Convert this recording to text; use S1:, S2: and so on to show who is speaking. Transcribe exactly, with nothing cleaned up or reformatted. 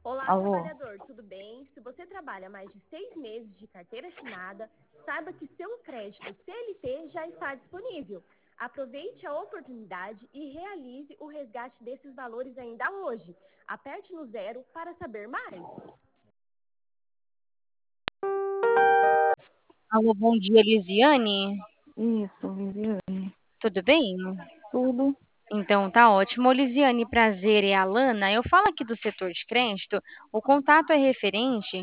S1: Olá,
S2: Alô?
S1: trabalhador, tudo bem? Se você trabalha mais de seis meses de carteira assinada, saiba que seu crédito C L T já está disponível. Aproveite a oportunidade e realize o resgate desses valores ainda hoje. Aperte no zero para saber mais.
S3: Alô, bom dia, Lisiane.
S2: Isso, Viviane.
S3: Tudo bem?
S2: Tudo.
S3: Então, tá ótimo. Ô, Lisiane, prazer, é a Lana. Eu falo aqui do setor de crédito. O contato é referente